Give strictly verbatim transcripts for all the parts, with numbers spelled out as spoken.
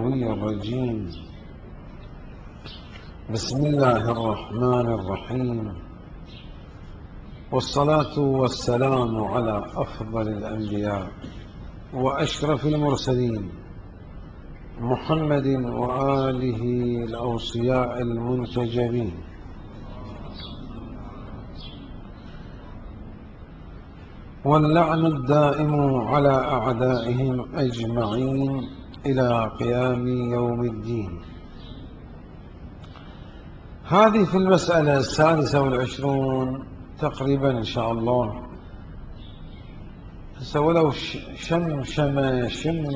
الغوي الرجيم. بسم الله الرحمن الرحيم، والصلاة والسلام على أفضل الأنبياء وأشرف المرسلين محمد وآله الأوصياء المنتجبين. واللعن الدائم على أعدائهم أجمعين إلى قيام يوم الدين. هذه في المسألة السادسة والعشرون تقريبا إن شاء الله. ولو شم شم شم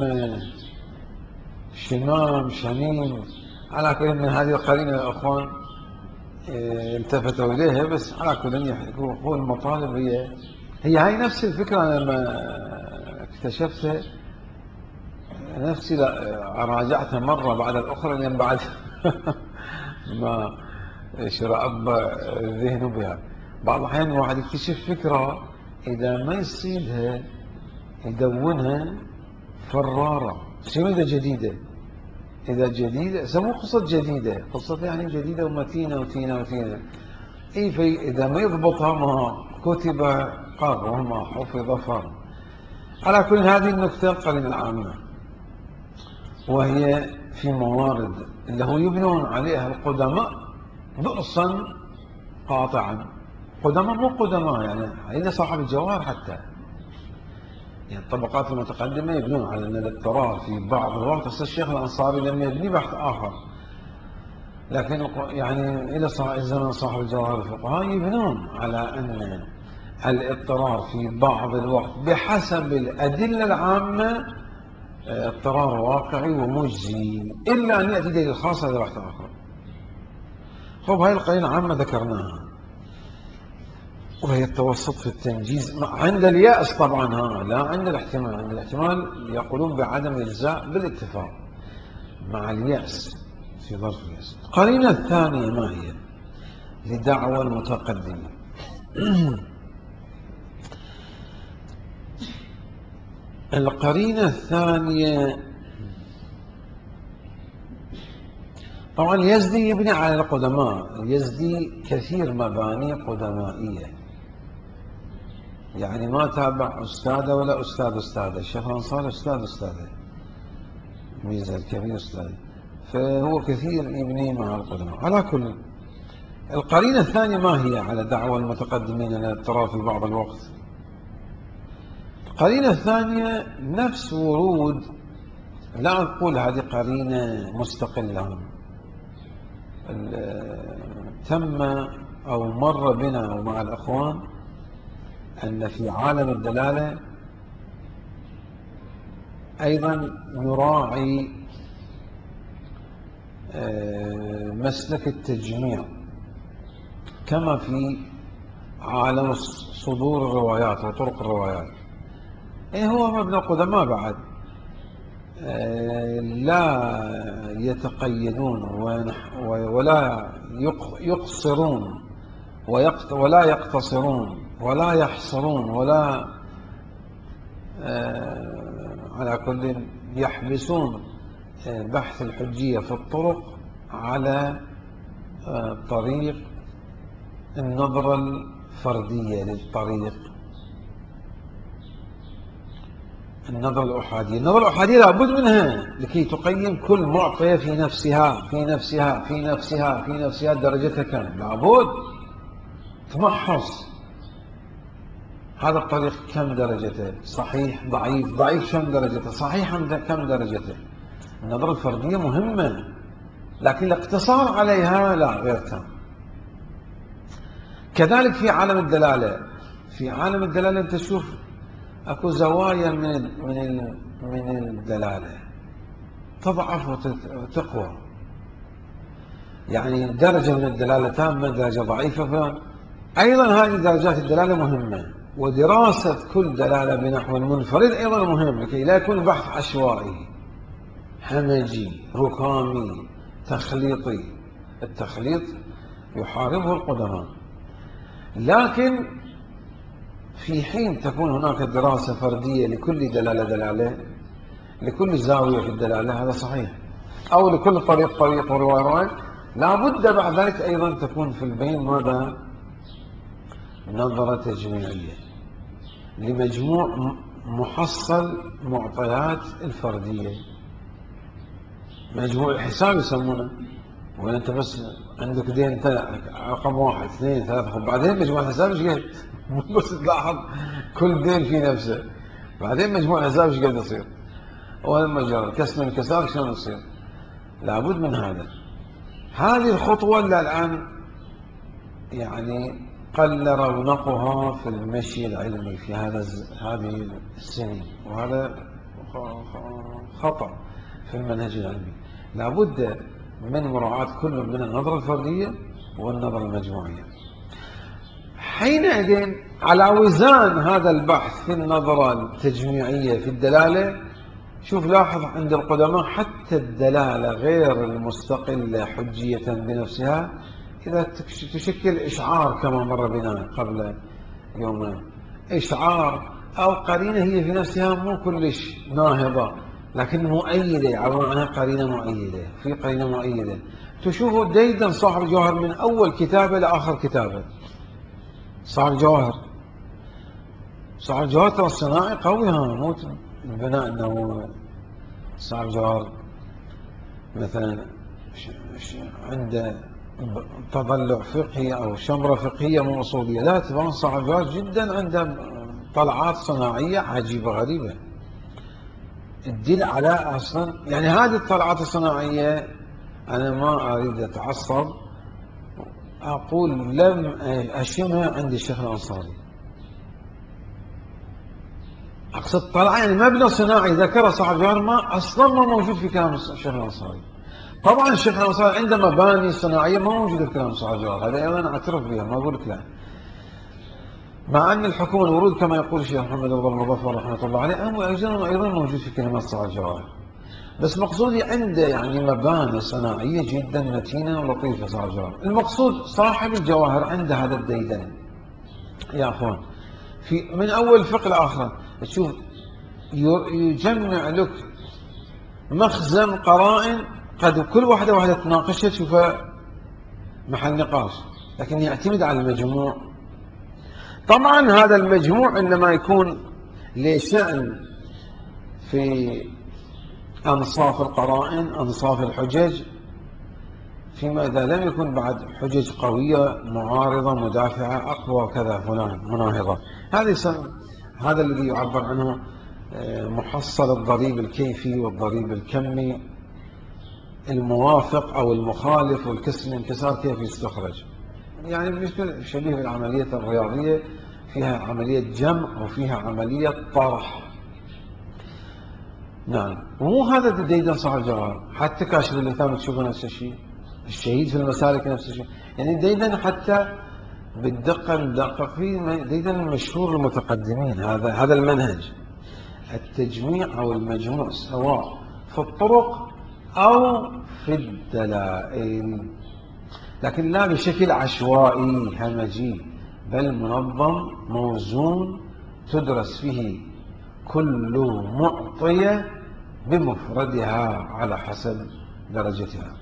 شمام شميم على كل من هذه القرينة الأخوان التفتوا إليها، بس على كل يحكوا المطالب هي هي هاي نفس الفكرة. أنا لما اكتشفتها نفسي راجعتها مرة بعد الأخرى لأن بعد ما شرب ذهنه بها. بعض الأحيان الواحد يكتشف فكرة إذا ما يصيدها يدونها فرارة، شنو إذا جديدة؟ إذا جديدة سموه قصة جديدة، قصة يعني جديدة ومتينة وتينة وتينة. إيه في إذا ما يضبطها ما كتب قر وما حفظ فر. على كل هذه النكتة القرينة العامة، وهي في موارد اللي هو يبنون عليها القدماء بؤسا قاطعا. قدماء مو قدماء يعني هنا صاحب الجواهر، حتى يعني الطبقات المتقدمة يبنون على أن الاضطرار في بعض الوقت. أصل الشيخ الأنصاري لم يبني بحث آخر، لكن يعني إلى زمن صاحب الجواهر الفقهاء يبنون على أن الاضطرار في بعض الوقت بحسب الأدلة العامة اضطرار واقعي ومجزي، إلا أن يأتي دليل خاص هذا بحث آخر. خب هاي القرينة عامة ذكرناها، وهي التوسط في التنجيز عند اليأس طبعا. ها لا عند الاحتمال، عند الاحتمال يقولون بعدم الإجزاء بالاتفاق مع اليأس في ظرف اليأس. القرينة الثانية ما هي؟ لدعوى المتقدمين. القرينة الثانية طبعا اليزدي يبني على القدماء. اليزدي كثير مباني قدمائية، يعني ما تابع أستاذه ولا أستاذ أستاذه. الشيخ الأنصاري أستاذ أستاذه، ميزة الكبير أستاذه، فهو كثير يبني مع القدماء. على كل القرينة الثانية ما هي على دعوى المتقدمين أن الاضطرار في بعض الوقت؟ القرينة الثانية نفس ورود، لا أقول هذه قرينة مستقلة، تم أو مر بنا ومع الأخوان أن في عالم الدلالة أيضا نراعي مسلك التجميع كما في عالم صدور الروايات وطرق الروايات. إيه هو مبنى القدماء بعد لا يتقيدون ولا يقصرون ولا يقتصرون ولا يحصرون ولا على كل يحبسون بحث الحجية في الطرق على طريق النظرة الفردية للطريق، النظرة الأحادية. النظرة الأحادية لابد منها لكي تقيم كل معطية في نفسها في نفسها في نفسها في نفسها درجتها كم، لابد تمحص هذا الطريق كم درجته، صحيح ضعيف، ضعيف كم درجته، صحيح كم درجته. النظرة الفردية مهمة، لكن الاقتصار عليها لا، غير تام. كذلك في عالم الدلالة. في عالم الدلالة أنت تشوف اكو زوايا من من من الدلاله تضعف وتقوى، يعني درجه من الدلاله تامه، درجه ضعيفه. فايضا هذه درجات الدلاله مهمه، ودراسه كل دلاله بنحو المنفرد ايضا مهم لكي لا يكون بحث عشوائي همجي ركامي تخليطي. التخليط يحاربه القدماء، لكن في حين تكون هناك دراسة فردية لكل دلالة دلالة، لكل زاوية في الدلالة، هذا صحيح. أو لكل طريق طريق ورواية رواية، لابد بعد ذلك أيضا تكون في البين ماذا؟ نظرة تجميعية لمجموع محصل معطيات الفردية، مجموع الحساب يسمونه. وين انت بس عندك دين رقم واحد اثنين ثلاثة، بعدين مجموع الحساب ايش قد؟ مو بس تلاحظ كل دين في نفسه، بعدين مجموع الحساب ايش قد يصير؟ ولما جرى كسر الكسار شلون يصير؟ لابد من هذا. هذه الخطوة اللي الآن يعني قل رونقها في المشي العلمي في هذا هذه السنين، وهذا خطأ في المنهج العلمي. لابد من مراعاة كل من النظرة الفردية والنظرة المجموعية. حينئذ على وزان هذا البحث في النظرة التجميعية في الدلالة، شوف لاحظ عند القدماء حتى الدلالة غير المستقلة حجية بنفسها إذا تشكل إشعار كما مر بنا قبل يومين، إشعار أو قرينة هي في نفسها مو كلش ناهضة لكن مؤيدة، عبارة عنها قرينة مؤيدة، في قرينة مؤيدة. تشوفوا ديدا صاحب الجوهر من أول كتابة لآخر كتابة، صاحب الجوهر صاحب الجوهر ترى الصناعي قوي، ها مو البناء أنه صاحب الجوهر مثلا عنده تضلع فقهي أو شمرة فقهية مو أصولية، لا، تبان صاحب الجوهر جدا عنده طلعات صناعية عجيبة غريبة تدل على أصلا يعني هذه الطلعات الصناعية. أنا ما أريد أتعصب، أقول لم أشمها عند الشيخ الأنصاري. أقصد طلعة يعني مبنى صناعي ذكره صاحب الجوهر ما أصلا ما موجود في كلام الشيخ الأنصاري. طبعا الشيخ الأنصاري عنده مباني صناعية ما موجودة في كلام صاحب الجوهر، هذا أيضا أعترف بها، ما أقول لك لا. مع أن الحكم والورود كما يقول الشيخ محمد بن المظفر رحمة الله عليه أيضا أيضا موجود في كلمات صاحب الجوهر، بس مقصودي عنده يعني مباني صناعية جدا متينة ولطيفة صاحب الجوهر. المقصود صاحب الجواهر عنده هذا الديدن يا أخوان، في من أول فقه لآخر تشوف يجمع لك مخزن قرائن قد كل واحدة واحدة تناقشها تشوفها محل نقاش، لكن يعتمد على المجموع. طبعا هذا المجموع إنما يكون لشأن في أنصاف القرائن أنصاف الحجج، فيما إذا لم يكن بعد حجج قوية معارضة مدافعة أقوى كذا فلان مناهضة. هذا هذا الذي يعبر عنه محصل الضريب الكيفي والضريب الكمي، الموافق أو المخالف والكسر والانكسار كيف يستخرج. يعني بالنسبة شبيه بالعملية الرياضية، فيها عملية جمع وفيها عملية طرح. نعم، ومو هذا ديدن صاحب الجوهر، حتى كاشف اللثام تشوفوا نفس الشيء، الشهيد في المسالك نفس الشيء. يعني ديدن حتى بالدقة ندقق فيه، ديدن المشهور المتقدمين هذا هذا المنهج التجميع أو المجموع سواء في الطرق أو في الدلائل، لكن لا بشكل عشوائي همجي، بل منظم موزون تدرس فيه كل معطية بمفردها على حسب درجتها.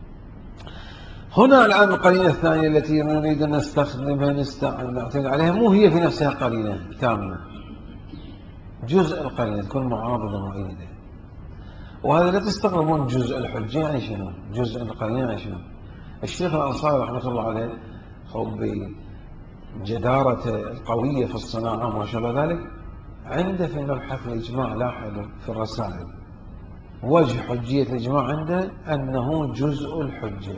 هنا الآن القرينة الثانية التي نريد أن نستخدمها نعتمد عليها مو هي في نفسها قرينة تامة، جزء القرينة تكون معارضة مؤيدة. وهذا لا تستغربون جزء الحجة يعني شنو؟ جزء القرينة يعني شنو؟ الشيخ الأنصاري رحمة الله عليه بجدارته القوية في الصناعة وما شابه ذلك عنده في مبحث الإجماع، لاحظوا في الرسائل وجه حجية الإجماع عنده أنه جزء الحجة.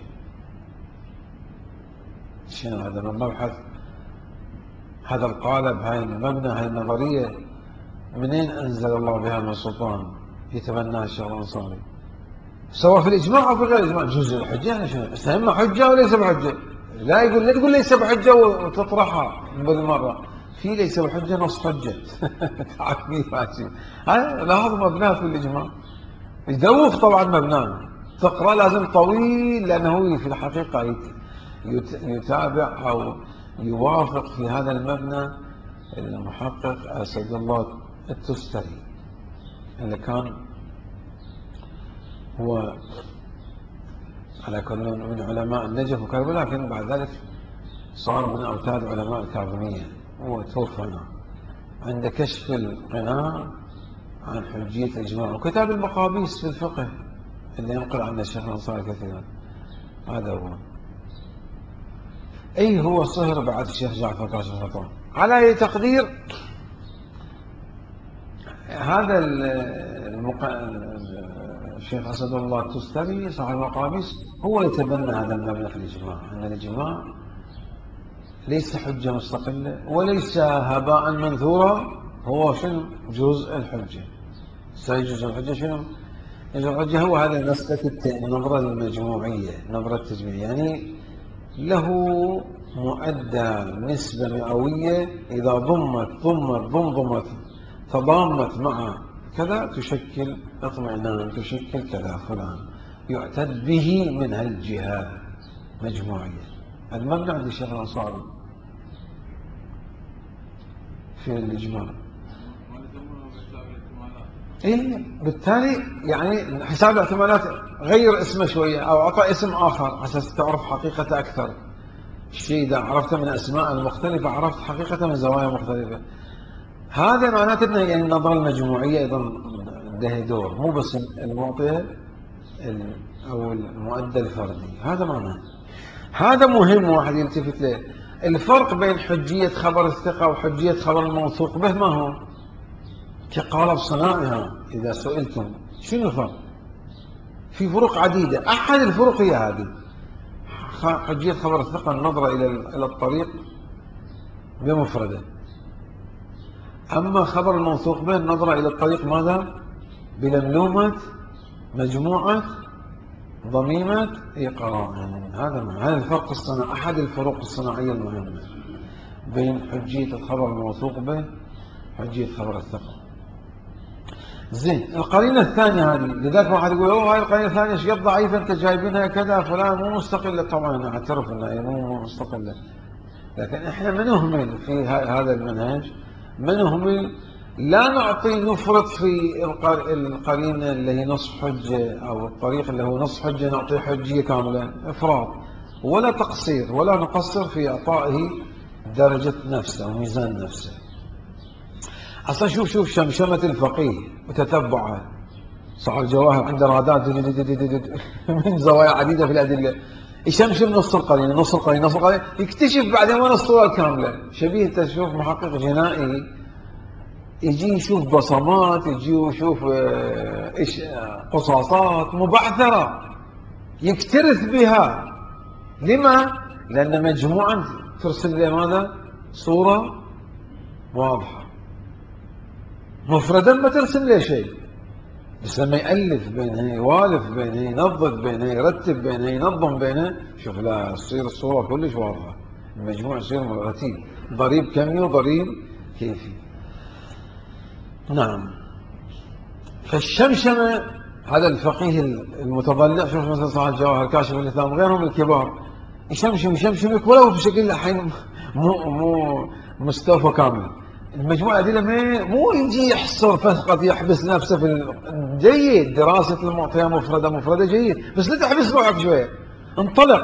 شنو هذا من مبحث هذا القالب، هاي المبنى، هاي النظرية، منين أنزل الله بها من سلطان يتبناها الشيخ الأنصاري؟ سواء في الإجماع أو في غير الإجماع جزء الحجة يعني شنو؟ استهم حجة وليس بحجة. لا يقول لا تقول ليس بحجة وتطرحها بالمرة، في ليس بحجة نص حجة تعرفين ماشي. هاي لاحظ مبناه في الإجماع يدوخ طبعا مبناه، تقرأ لازم طويل لأنه في الحقيقة يتابع أو يوافق في هذا المبنى المحقق أسد الله التستري اللي كان هو على كل من علماء النجف وكربلاء، لكن بعد ذلك صار من أوتاد علماء الكاظمية. هو توفى هنا عند كشف القناع عن حجية الإجماع، وكتاب المقابيس في الفقه اللي ينقل عنه الشيخ الأنصاري كثيرا. هذا هو. أي هو صهر بعد الشيخ جعفر كاشف الغطاء. على أي تقدير هذا المق... الشيخ أسد الله التستري صاحب المقابيس هو يتبنى هذا المبنى في الإجماع، أن الإجماع ليس حجة مستقلة وليس هباء منثورا، هو شنو؟ جزء الحجة. سيجوز الحجة شنو؟ جزء الحجة هو هذا مسألة النظرة المجموعية، النظرة التجميعية، يعني له مؤدى نسبة مئوية إذا ضمت ضمت ضمضمت تضامت مع كذا تشكل اطمئنان، تشكل كذا فلان، يعتد به من هالجهة مجموعية. المبنى عند الشيخ الأنصاري في الإجماع. إيه بالتالي يعني حساب الاحتمالات غير اسمه شوية أو أعطى اسم آخر أساس تعرف حقيقته أكثر. الشيء إذا عرفته من أسماء المختلفة عرفت حقيقته من زوايا مختلفة. هذا معناته أن يعني النظرة المجموعية أيضا له دور، مو بس المعطية أو المؤدى الفردي. هذا معناه، هذا مهم واحد يلتفت له. الفرق بين حجية خبر الثقة وحجية خبر الموثوق به ما هو؟ كقالب صنائها إذا سئلتم شنو الفرق؟ في فروق عديدة، أحد الفروق هي هذه. حجية خبر الثقة النظرة إلى إلى الطريق بمفرده، أما خبر الموثوق به النظرة إلى الطريق ماذا؟ بلملومة مجموعة ضميمة قرائن. هذا ما هذا الفرق الصناعي، أحد الفروق الصناعية المهمة بين حجية الخبر الموثوق به حجية خبر الثقة. زين، القرينة الثانية هذه، لذلك واحد يقول اوه هاي القرينة الثانية ايش قد ضعيفة انت جايبينها كذا فلان، مو مستقلة. طبعا انا اعترف انها مو مستقلة، لكن احنا ما نهمل في هذا المنهج، ما نهمل، لا نعطي نفرط في القرينة اللي هي نصف حجة او الطريق اللي هو نصف حجة نعطيه حجية كاملة، افراط، ولا تقصير، ولا نقصر في اعطائه درجة نفسه وميزان نفسه. اصلا شوف شوف شمشمة الفقيه وتتبعه، صاحب الجواهر عنده رادات من زوايا عديدة في الأدلة، يشمشم نص القرينة نص القرينة نص القرينة، يكتشف بعدين وين الصورة الكاملة. شبيه تشوف محقق جنائي يجي يشوف بصمات، يجي يشوف ايش قصاصات مبعثرة يكترث بها. لما؟ لأن مجموعة ترسل له ماذا؟ صورة واضحة. مفردا ما ترسل له شيء، بس لما يألف بينها، يوالف بينها، ينظف بينها، يرتب بينها، ينظم بينها، شوف لا تصير الصورة كلش واضحة، المجموع يصير مرتب، ضريب كمي وضريب كيفي. نعم. فالشمشمة هذا الفقيه المتضلع، شوف مثلا صاحب الجواهر كاشف الإسلام غيرهم الكبار، يشمشم يشمشمك ولو بشكل الحين مو مو مستوفى كامل. المجموعة الأدلة مو يجي يحصر فقط يحبس نفسه في جيد، دراسة المعطية مفردة مفردة جيد، بس لا تحبس روحك شوية، انطلق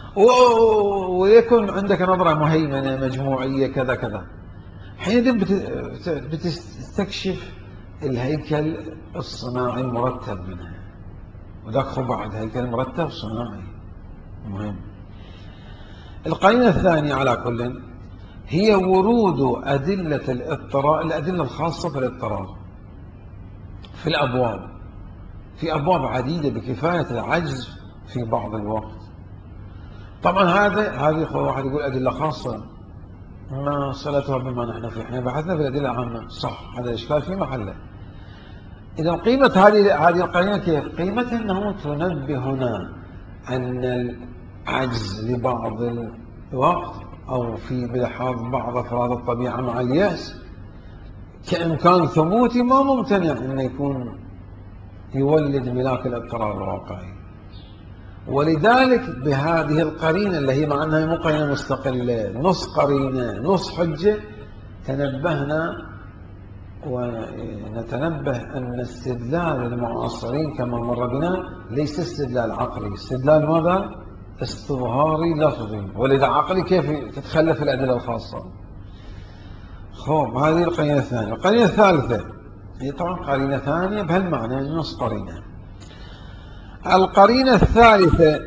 ويكون عندك نظرة مهيمنة مجموعية كذا كذا. حينئذ بتستكشف الهيكل الصناعي المرتب منها، وذاك خو بعد هيكل مرتب صناعي مهم. القرينة الثانية على كل هي ورود أدلة الاضطرار، الأدلة الخاصة في الاضطرار في الأبواب، في أبواب عديدة بكفاية العجز في بعض الوقت. طبعا هذا هذه واحد يقول أدلة خاصة ما صلتها بما نحن فيه، احنا بحثنا في الأدلة العامة، صح، هذا الإشكال في محله. إذا قيمة هذه هذه القرينة كيف؟ قيمتها أنه تنبهنا أن العجز لبعض الوقت أو في بلحاظ بعض أفراد الطبيعة مع اليأس كإمكان ثبوتي ما ممتنع أن يكون يولد ملاك الاضطرار الواقعي. ولذلك بهذه القرينة اللي هي مع أنها مو قرينة مستقلة، نص قرينة نص حجة، تنبهنا ونتنبه أن استدلال المعاصرين كما مر بنا ليس استدلال عقلي، استدلال ماذا؟ استظهاري لفظي، ولذا عقلي كيف تتخلف الأدلة الخاصة. خوب، هذه القرينة الثانية. القرينة الثالثة هي طبعا قرينة ثانية بهالمعنى، نص قرينة. القرينة الثالثة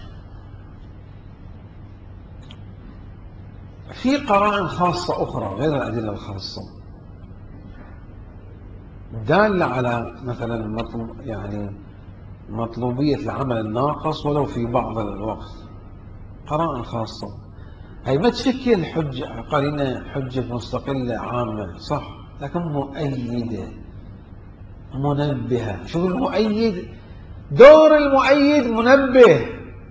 في قرائن خاصة أخرى غير الأدلة الخاصة دالة على مثلا مطلوب يعني مطلوبية العمل الناقص ولو في بعض الوقت، قرائن خاصة. هي ما تشكل حجة قرينة حجة مستقلة عامة صح، لكن مؤيدة منبهة. شوف المؤيد، دور المؤيد منبه.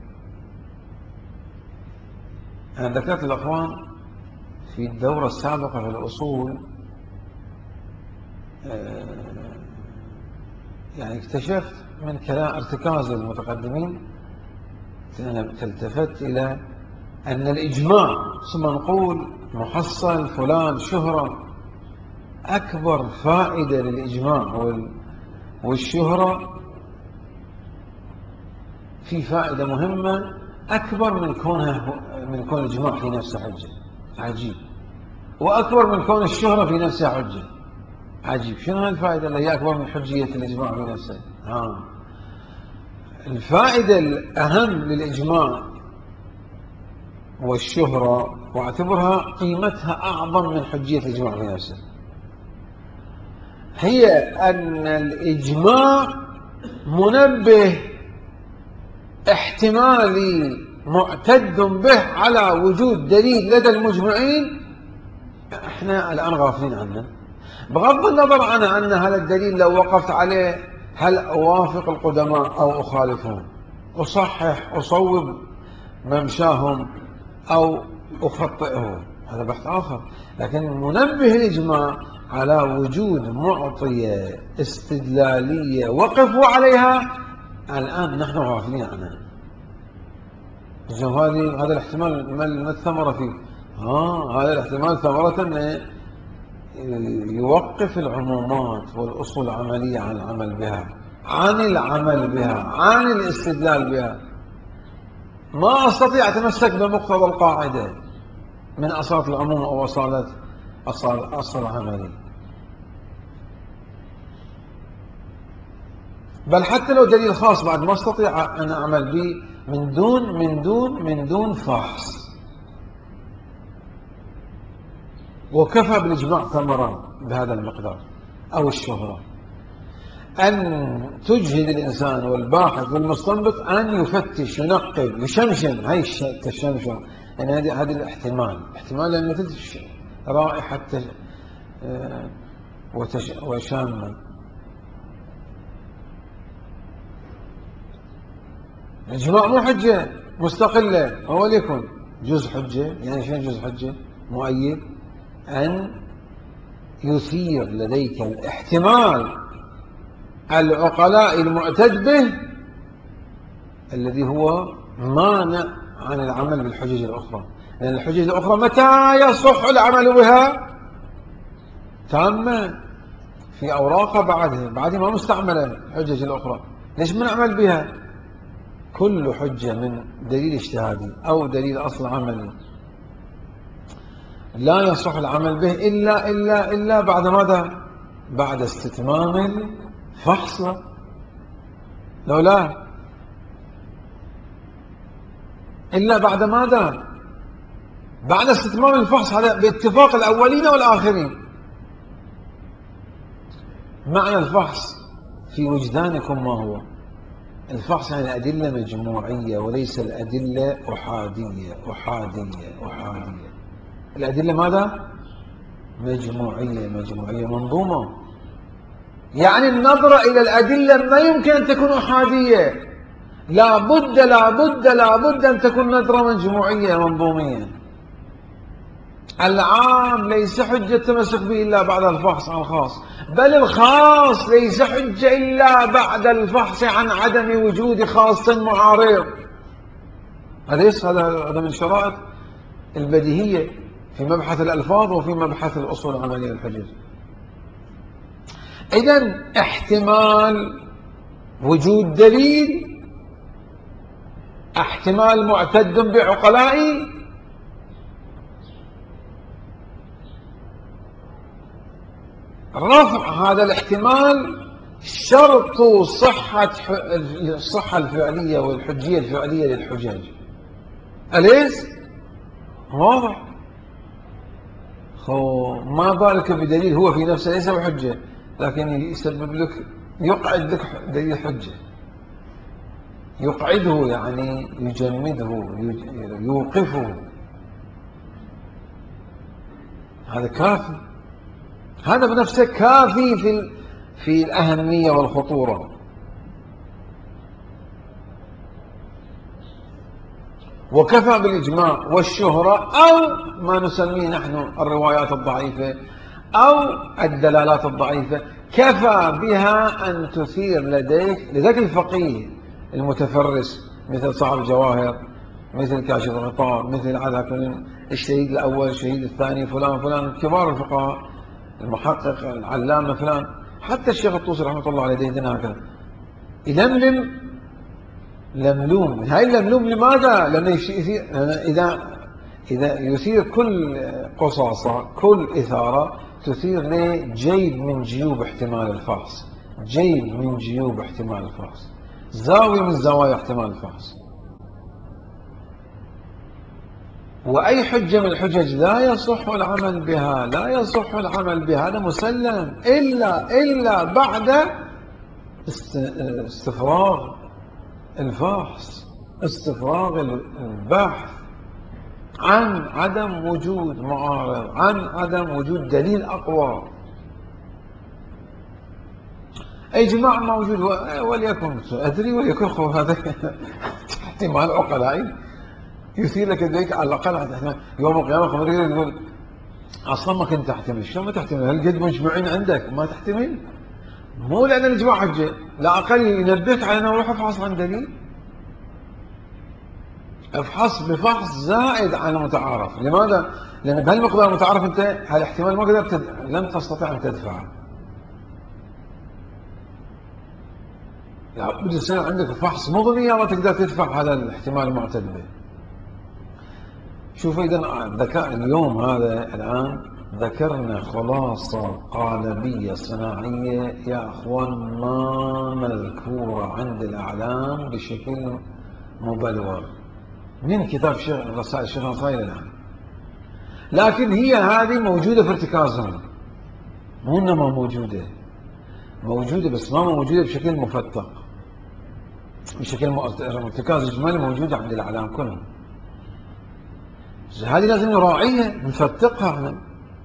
أنا ذكرت الأخوان في الدورة السابقة في الأصول يعني اكتشفت من كلام ارتكاز المتقدمين، أنا التفت إلى أن الإجماع ثم نقول محصل فلان شهرة، أكبر فائدة للإجماع والشهرة في فائدة مهمة أكبر من كونها من كون الإجماع في نفسه حجة، عجيب، وأكبر من كون الشهرة في نفسها حجة، عجيب. شنو هالفائدة اللي هي أكبر من حجية الإجماع في نفسه؟ ها الفائدة الأهم للإجماع والشهرة، واعتبرها قيمتها أعظم من حجية الإجماع في نفسه، هي أن الإجماع منبه احتمالي معتد به على وجود دليل لدى المجمعين احنا الآن غافلين عنه، بغض النظر عن أن هذا الدليل لو وقفت عليه هل أوافق القدماء أو أخالفهم، أصحح أصوب ممشاهم أو أخطئه، هذا بحث آخر. لكن منبه الإجماع على وجود معطية استدلالية وقفوا عليها الآن نحن غافلين عنها. هذه هذا الاحتمال ما الثمرة فيه؟ ها هذا الاحتمال ثمرة أنه يوقف العمومات والأصول العملية عن العمل بها، عن العمل بها، عن الاستدلال بها. ما أستطيع أتمسك بمقتضى القاعدة من أصالة العموم أو أصالة أصل أصل العملي، بل حتى لو دليل خاص بعد ما أستطيع أن أعمل به من دون من دون من دون فحص. وكفى بالإجماع ثمرة بهذا المقدار أو الشهرة أن تجهد الإنسان والباحث والمستنبط أن يفتش ينقب يشمشم. هاي التشمشم يعني هذه هذه الاحتمال احتمال أن تدش رائحة وشامة. الإجماع مو حجة مستقلة، هو ليكن جزء حجة. يعني شنو جزء حجة؟ مؤيد أن يثير لديك الاحتمال العقلاء المعتد به الذي هو مانع عن العمل بالحجج الأخرى، لأن الحجج الأخرى متى يصح العمل بها؟ تامة في أوراقها بعدها بعد ما مستعملة الحجج الأخرى، ليش ما نعمل بها؟ كل حجة من دليل اجتهادي أو دليل أصل عملي لا يصح العمل به إلا إلا إلا بعد ماذا؟ بعد استتمام الفحص. لو لا إلا بعد ماذا؟ بعد استتمام الفحص، هذا باتفاق الأولين والآخرين. معنى الفحص في وجدانكم ما هو؟ الفحص يعني الأدلة مجموعية وليس الأدلة أحادية أحادية أحادية. الأدلة ماذا؟ مجموعية مجموعية منظومة. يعني النظرة إلى الأدلة ما يمكن أن تكون أحادية، لا بد لا بد لا بد أن تكون نظرة مجموعية منظومية. العام ليس حجة تمسك به إلا بعد الفحص عن الخاص، بل الخاص ليس حجة إلا بعد الفحص عن عدم وجود خاص معارض. أليس هذا من شرائط البديهية في مبحث الألفاظ وفي مبحث الأصول العملية للحجج؟ إذن احتمال وجود دليل، احتمال معتد بعقلائي، رفع هذا الاحتمال شرط صحة الصحة الفعلية والحجية الفعلية للحجاج. أليس؟ واضح. ما بالك بدليل هو في نفسه ليس بحجة، لكن يسبب لك، يقعد لك دليل حجة، يقعده يعني يجمده، يوقفه. هذا كافي، هذا بنفسه كافي في في الأهمية والخطورة. وكفى بالإجماع والشهرة أو ما نسميه نحن الروايات الضعيفة أو الدلالات الضعيفة، كفى بها أن تثير لديك لذاك الفقيه المتفرس مثل صاحب الجواهر، مثل كاشف الغطاء، مثل هذا الشهيد الأول، الشهيد الثاني، فلان فلان، كبار الفقهاء، المحقق العلامة فلان، حتى الشيخ الطوسي رحمة الله عليه ديدنا هكذا يلملم لملوم. هاي اللملوم لماذا؟ لأنه يثير، إذا إذا يثير كل قصاصة، كل إثارة تثير ليه جيب من جيوب احتمال الفحص، جيب من جيوب احتمال الفحص، زاوية من زوايا احتمال الفحص. وأي حجة من الحجج لا يصح العمل بها، لا يصح العمل بها، هذا مسلم، إلا إلا بعد استفراغ الفحص، استفراغ البحث عن عدم وجود معارض، عن عدم وجود دليل أقوى. إجماع موجود وليكن أدري وليكن خوف، هذا احتمال عقلائي يثير لك ذلك على الأقل احتمال يوم القيامة. خبر يقول أصلا ما كنت تحتمل، شو ما تحتمل؟ هل قد مجمعين عندك ما تحتمل؟ مو لأن الإجماع حجة، لا أقل ينبهك على أنه روح افحص عن دليل، افحص بفحص زائد عن المتعارف. لماذا؟ لأن بهالمقدار المتعارف أنت هالاحتمال ما قدرت تد... لم تستطيع أن تدفعه. لابد يصير عندك فحص مغني ما تقدر تدفع هذا الاحتمال المعتد به. شوفوا إذا ذكاء اليوم هذا الآن ذكرنا خلاصة قالبية صناعية يا أخوان ما مذكورة عند الأعلام بشكل مبلور من كتاب شيخ رسائل الشيخ نصائر الآن، لكن هي هذه موجودة في ارتكازهم، مو إنما موجودة، موجودة بس ما موجودة بشكل مفتق، بشكل ارتكاز إجمالي موجودة عند الأعلام كلهم. هذه لازم نراعيها نفتقها احنا،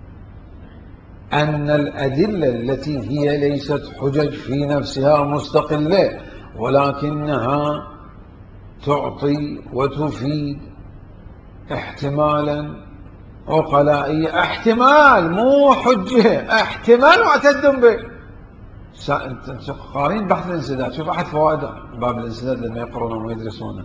أن الأدلة التي هي ليست حجج في نفسها مستقلة ولكنها تعطي وتفيد احتمالا عقلائية، احتمال مو حجة، احتمال معتد به. انت قارين بحث الانسداد، شوف أحد فوائد باب الانسداد لما يقرونه ويدرسونه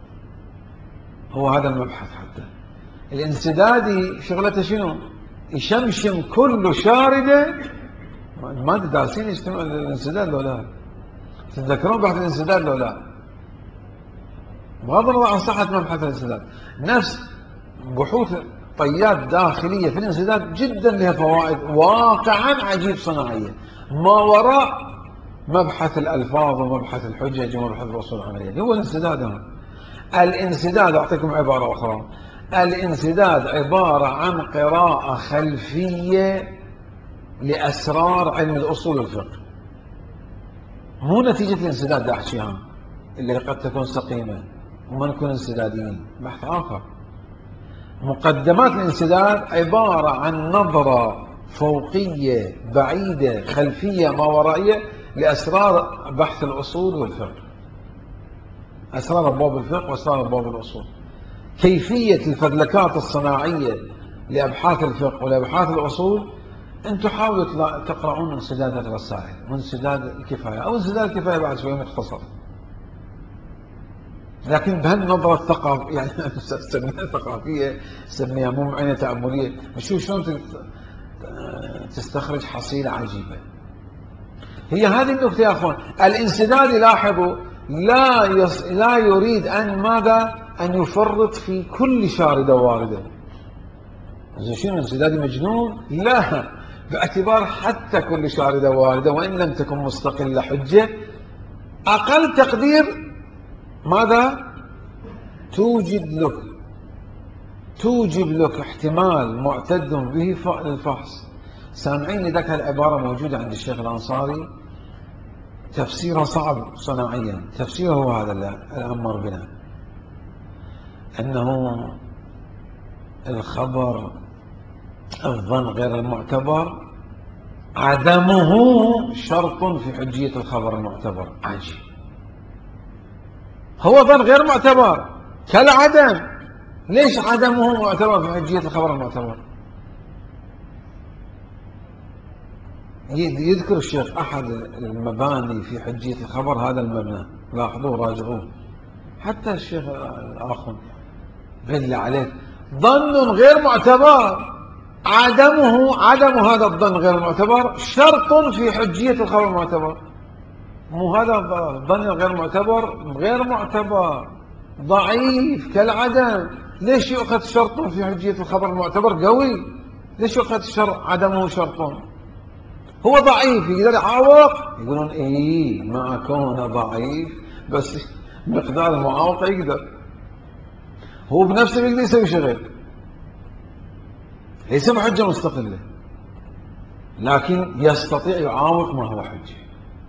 هو هذا المبحث. حتى الانسدادي شغلته شنو؟ يشمشم كل شاردة. ما دارسين الانسداد لو لا؟ تتذكرون بحث الانسداد لو لا؟ بغض النظر عن صحة مبحث الانسداد، نفس بحوث طيات داخلية في الانسداد جدا لها فوائد واقعا عجيب صناعية ما وراء مبحث الألفاظ ومبحث الحجج ومبحث الأصول العملية. هو الانسداد هنا. الانسداد أعطيكم عبارة أخرى، الانسداد عبارة عن قراءة خلفية لأسرار علم الأصول والفقه، مو نتيجة الانسداد دا أحكيها اللي قد تكون سقيمة وما نكون انسداديين، بحث آخر. مقدمات الانسداد عبارة عن نظرة فوقية بعيدة خلفية ما ورائية لأسرار بحث الأصول والفقه، أسرار أبواب الفقه وأسرار أبواب الأصول. كيفية الفذلكات الصناعية لأبحاث الفقه ولأبحاث الأصول أنتم حاولوا تقرؤون انسداد الرسائل وانسداد الكفاية أو انسداد الكفاية بعد شوي مختصر، لكن بهالنظرة الثقافية يعني سميها ثقافية، سميها مو معينة تأملية، شوف شلون تستخرج حصيلة عجيبة. هي هذه النقطة يا أخوان. الانسداد لاحظوا لا يص... لا يريد أن ماذا؟ أن يفرط في كل شاردة واردة. إذا شنو انسدادي مجنون؟ لا، باعتبار حتى كل شاردة واردة وإن لم تكن مستقلة حجة، أقل تقدير ماذا؟ توجد لك توجب لك احتمال معتد به للفحص. سامعين ذاك العبارة موجودة عند الشيخ الأنصاري، تفسيرها صعب صناعيا. تفسيره هو هذا الأمر بنا، أنه الخبر الظن غير المعتبر عدمه شرط في حجية الخبر المعتبر. عجيب، هو ظن غير معتبر كالعدم، ليش عدمه معتبر في حجية الخبر المعتبر؟ يذكر الشيخ أحد المباني في حجية الخبر هذا المبنى، لاحظوه راجعوه. حتى الشيخ الآخر بالله عليك، ظن غير معتبر عدمه عدم هذا الظن غير المعتبر شرط في حجية الخبر المعتبر. مو هذا الظن غير معتبر غير معتبر ضعيف كالعدم، ليش يؤخذ شرط في حجية الخبر المعتبر قوي؟ ليش يؤخذ شرط عدمه شرط؟ هو ضعيف يقدر يعاوق، يقولون ايه مع كونه ضعيف بس مقدار المعاوقة يقدر، هو بنفسه يقدر يسوي شغل، ليس بحجة مستقلة، لكن يستطيع يعاوق ما هو حجة.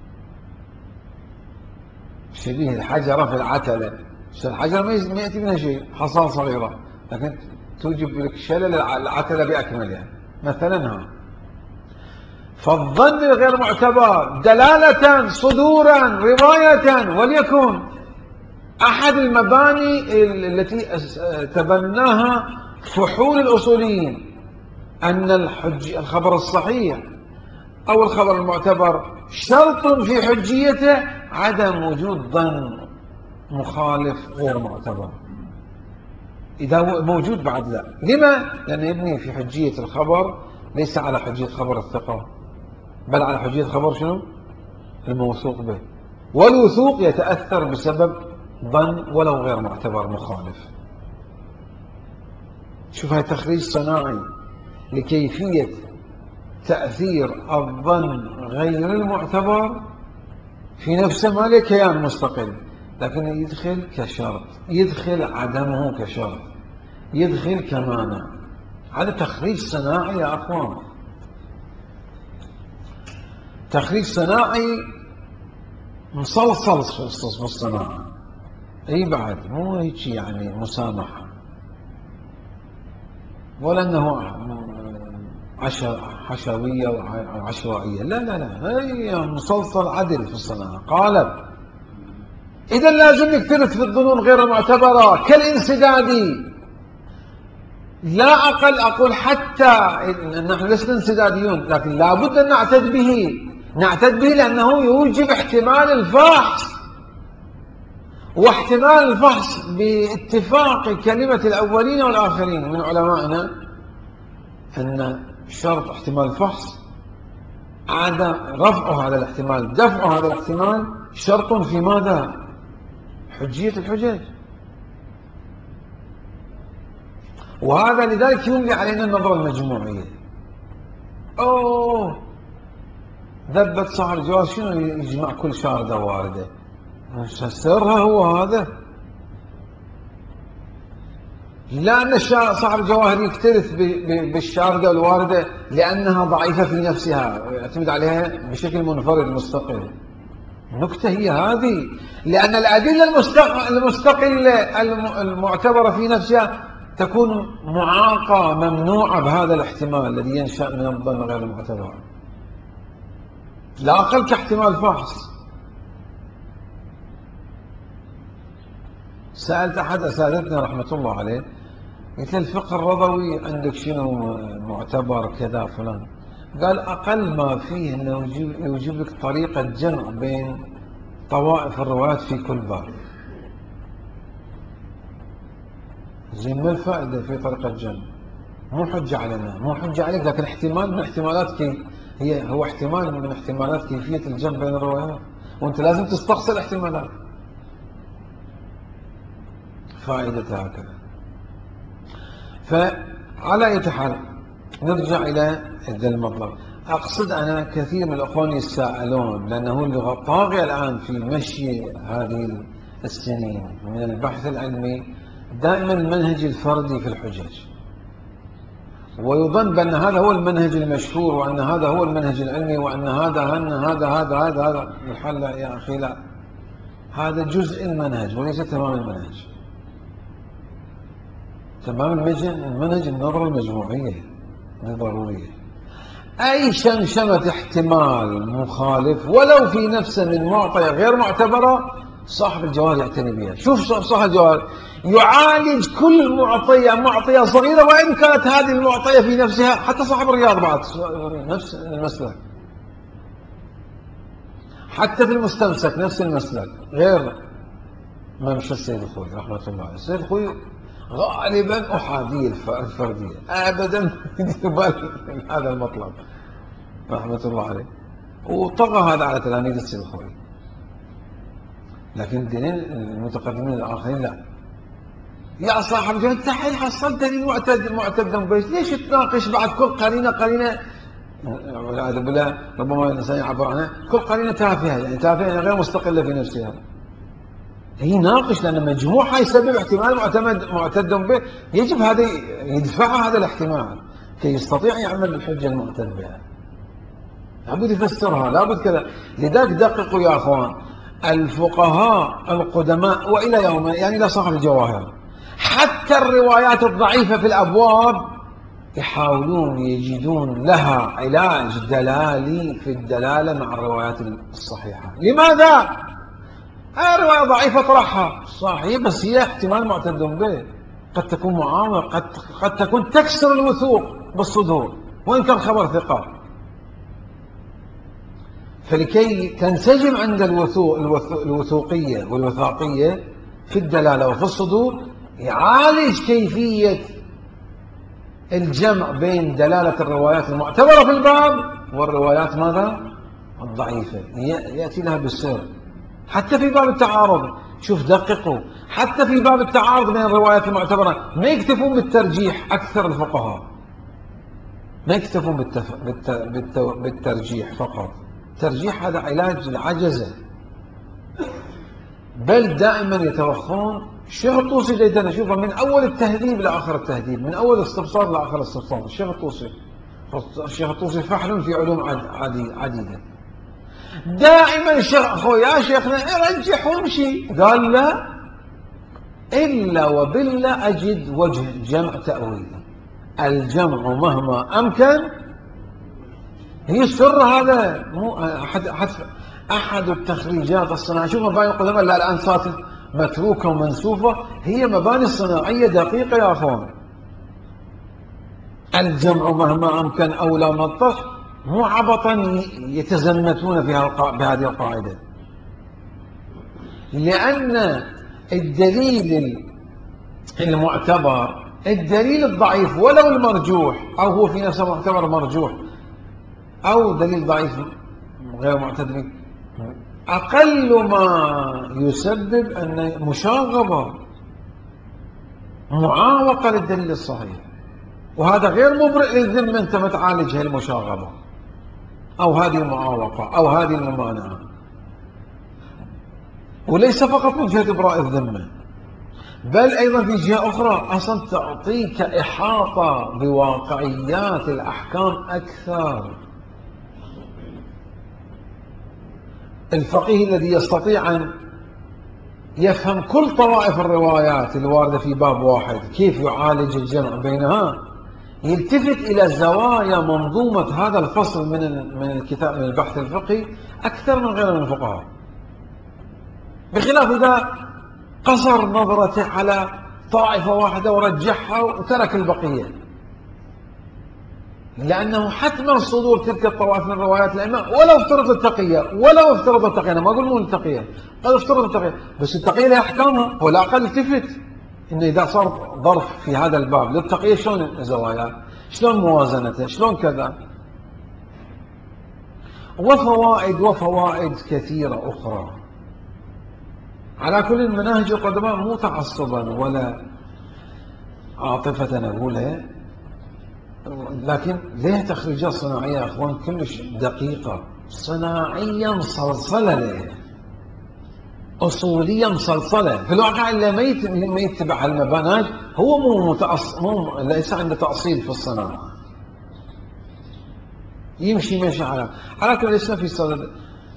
شبيه الحجرة في العتلة، الحجرة ما يأتي منها شيء، حصى صغيرة، لكن توجب لك شلل العتلة بأكملها مثلا. ها فالظن الغير معتبر دلالة صدورا رواية، وليكن أحد المباني التي تبناها فحول الأصوليين أن الحج الخبر الصحيح أو الخبر المعتبر شرط في حجيته عدم وجود ظن مخالف غير معتبر. إذا هو موجود بعد لا. لما؟ لأنه يبني في حجية الخبر ليس على حجية خبر الثقة، بل على حجية خبر شنو؟ الموثوق به، والوثوق يتأثر بسبب ظن ولو غير معتبر مخالف. شوف هاي تخريج صناعي لكيفية تأثير الظن غير المعتبر في نفسه، ما له كيان مستقل، لكن يدخل كشرط، يدخل عدمه كشرط، يدخل كمانع. هذا تخريج صناعي يا أخوان، تخريج صناعي مصلصل في الصناعة. اي بعد مو هيك يعني مسامحة، ولا انه حشوية وعشوائية، لا لا لا، هي مسلسل عدل في الصناعة. قالت إذا لازم نكترث في الظنون غير المعتبرة كالانسدادي، لا أقل أقول حتى نحن لسنا انسداديون، لكن لابد أن نعتد به، نعتد به لأنه يوجب احتمال الفحص، واحتمال الفحص باتفاق كلمة الأولين والآخرين من علمائنا أن شرط احتمال الفحص عدم رفع هذا الاحتمال، دفع هذا الاحتمال شرط في ماذا؟ حجية الحجج. وهذا لذلك يملي علينا النظرة المجموعية. أوه ذبت صاحب الجواز شنو يجمع كل شاردة واردة؟ سرها هو هذا، لا أن صاحب الجواهر يكترث بالشاردة الواردة لأنها ضعيفة في نفسها ويعتمد عليها بشكل منفرد مستقل. النكتة هي هذه، لأن الأدلة المستقلة المعتبرة في نفسها تكون معاقة ممنوعة بهذا الاحتمال الذي ينشأ من الظن غير المعتبر، لا أقل كاحتمال فحص. سألت أحد أساتذتنا رحمة الله عليه، قلت له الفقه الرضوي عندك شنو معتبر كذا فلان؟ قال أقل ما فيه أنه يوجب لك طريقة جمع بين طوائف الروايات في كل باب. زين ما الفائدة في طريقة جمع؟ مو حجة علينا، مو حجة عليك، لكن احتمال من احتمالات كي هي هو احتمال من احتمالات كيفية الجمع بين الروايات، وأنت لازم تستقصي الاحتمالات. فائدة هكذا. فعلى أي حال نرجع إلى ذا المطلب. أقصد أنا كثير من الأخوان يتساءلون، لأنه اللغة طاغية الآن في مشي هذه السنين من البحث العلمي دائما المنهج الفردي في الحجج، ويظن بأن هذا هو المنهج المشهور، وأن هذا هو المنهج العلمي، وأن هذا هذا هذا هذا هذا هذا الحل. يا أخي لا، هذا جزء المنهج وليس تمام المنهج. تمام المنهج النظرة المجموعية ضرورية. أي شمشمة احتمال مخالف ولو في نفسه من معطية غير معتبرة صاحب الجوهر يعتني بها. شوف صاحب الجوهر يعالج كل معطية معطية صغيرة، وإن كانت هذه المعطية في نفسها، حتى صاحب الرياض بعد نفس المسلك، حتى في المستمسك نفس المسلك، غير ممشى السيد الخوي رحمة الله عليه. السيد الخوي غالبا أحادية الفردية، أبدا يبال هذا المطلب رحمة الله عليه، وطغى هذا على تلاميذ السيد الخوي. لكن الدينين المتقدمين الآخرين لا. يا صاحب الجوهر أنت حين حصلت دليل معتد معتدا بيش، ليش تناقش بعد كل قرينة قرينة؟ والعياذ بالله ربما الإنسان يعبر عنها كل قرينة تافهة، يعني تافهة يعني غير مستقلة في نفسها. هي ناقش، لأن مجموعها يسبب احتمال معتمد معتد به، يجب هذا يدفع هذا الاحتمال كي يستطيع يعمل بالحجة المعتد بها. لابد يفسرها، لابد كذا. لذلك دققوا يا أخوان، الفقهاء القدماء وإلى يوم يعني إلى صاحب الجواهر، حتى الروايات الضعيفة في الأبواب يحاولون يجدون لها علاج دلالي في الدلالة مع الروايات الصحيحة. لماذا؟ الرواية ضعيفة طرحها صحيح، بس هي احتمال معتد به، قد تكون معاوضة، قد, قد تكون تكسر الوثوق بالصدور وإن كان خبر ثقة. فلكي تنسجم عند الوثوق الوثوقية والوثاقية في الدلالة وفي الصدور، يعالج كيفية الجمع بين دلالة الروايات المعتبرة في الباب والروايات ماذا؟ الضعيفة، يأتي لها بالسر. حتى في باب التعارض، شوف دققوا، حتى في باب التعارض بين الروايات المعتبرة ما يكتفون بالترجيح. أكثر الفقهاء ما يكتفون بالتف... بالت... بالت... بالترجيح فقط. الترجيح هذا علاج العجزة، بل دائما يتوخون. الشيخ الطوسي جيدا نشوفه من أول التهذيب لآخر التهذيب، من أول الاستبصار لآخر الاستبصار. الشيخ الطوسي الشيخ الطوسي فحل في علوم عديدة. دائما الشيخ أخو يا شيخنا ارجح وامشي، قال لا، إلا وبالله أجد وجه جمع تأويل. الجمع مهما أمكن هي السر. هذا مو أحد أحد أحد التخريجات الصناعية. شوف مباني القدماء لا الآن صارت متروكة ومنسوفة، هي مباني صناعية دقيقة يا أخوان. الجمع مهما أمكن أولى من الطرح، مو عبطا يتزمتون في بهذه القاعدة. لأن الدليل المعتبر، الدليل الضعيف ولو المرجوح، أو هو في نفسه معتبر مرجوح، أو دليل ضعيف غير معتد به، أقل ما يسبب أن مشاغبة، معاوقة للدليل الصحيح، وهذا غير مبرئ للذمة أنت ما تعالج هذه المشاغبة أو هذه المعاوقة أو هذه الممانعة. وليس فقط من جهة إبراء الذمة، بل أيضا في جهة أخرى أصلا تعطيك إحاطة بواقعيات الأحكام أكثر. الفقيه الذي يستطيع أن يفهم كل طوائف الروايات الواردة في باب واحد كيف يعالج الجمع بينها، يلتفت إلى زوايا منظومة هذا الفصل من من الكتاب من البحث الفقهي أكثر من غيره من الفقهاء، بخلاف إذا قصر نظرته على طائفة واحدة ورجحها وترك البقية. لأنه حتما صدور تلك الطوائف من روايات الأئمة، ولو افترض التقية ولو افترض التقية، أنا ما أقول مو التقية، قد افترض التقية، بس التقية لها أحكامها. ولا أقل التفت إنه إذا صار ظرف في هذا الباب للتقية، شلون الزوايا، شلون موازنته، شلون كذا. وفوائد وفوائد كثيرة أخرى. على كل المناهج القدماء مو تعصبا ولا عاطفة نقولها، لكن ليه تخريجات صناعية يا أخوان كلش دقيقة، صناعية مصلصلة، ليه أصولية مصلصلة. في الواقع اللي ما يتبع المبانات هو مو متأص... مو ليس عنده تأصيل في الصناعة، يمشي ماشي على على كل ليس في صدد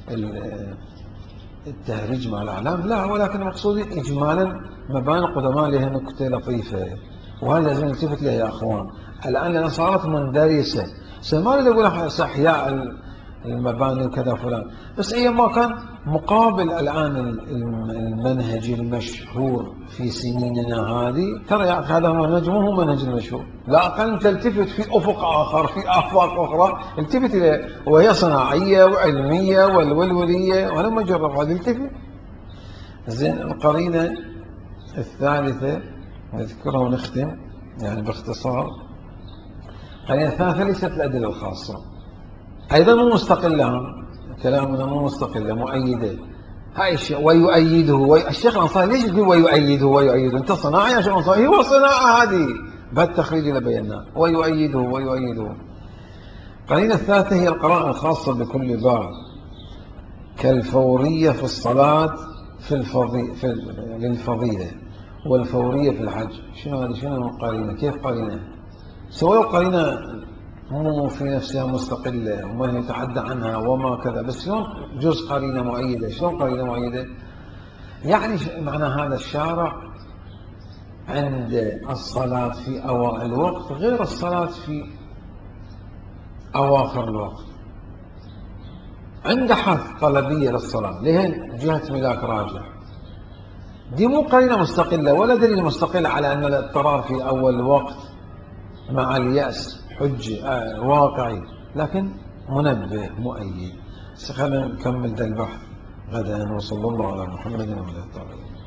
التهريج مع الأعلام، لا، ولكن مقصودي إجمالا مباني القدماء لها نكتة لطيفة، وهذا لازم نلتفت لها يا أخوان. الآن لأنها صارت مندرسة، ما أريد أقول أحياء المباني وكذا فلان، بس هي ما كان مقابل الآن المنهج المشهور في سنيننا هذه. ترى يا أخي هذا منهج مو هو منهج المشهور، لا أقل تلتفت في أفق آخر، في آفاق أخرى التفت إليه، وهي صناعية وعلمية والولولية، وأنا ما جرب هذا التفت. زين، القرينة الثالثة نذكرها ونختم يعني باختصار. القرينة الثالثة ليست الأدلة الخاصة، أيضا مو مستقلة، كلامنا مو مستقلة، مؤيدة. هاي الشيء ويؤيده وي... الشيخ الأنصاري ليش يقول ويؤيده ويؤيده؟ أنت صناعي يا شيخ الأنصاري، هو صناعة هذه بهالتخريج اللي بيناه، ويؤيده ويؤيده. القرينة الثالثة هي القرائن الخاصة بكل باب، كالفورية في الصلاة في الفضي... في للفضيلة، والفورية في الحج. شنو هذه؟ شنو القرينة؟ كيف قرينة؟ سواء قرينة مو في نفسها مستقلة وما يتحدى عنها وما كذا، بس شلون جزء قرينة مؤيدة؟ شلون قرينة مؤيدة؟ يعني معنى هذا الشارع عند الصلاة في أوائل الوقت غير الصلاة في أواخر الوقت، عند حث طلبية للصلاة، لهن جهة ملاك راجح. دي مو قرينة مستقلة ولا دليل مستقل على أن الاضطرار في أول الوقت مع اليأس حجة آه واقعي، لكن منبه مؤيد. خلينا نكمل ذا البحث غدا، وصلى الله على محمد وعلى آله.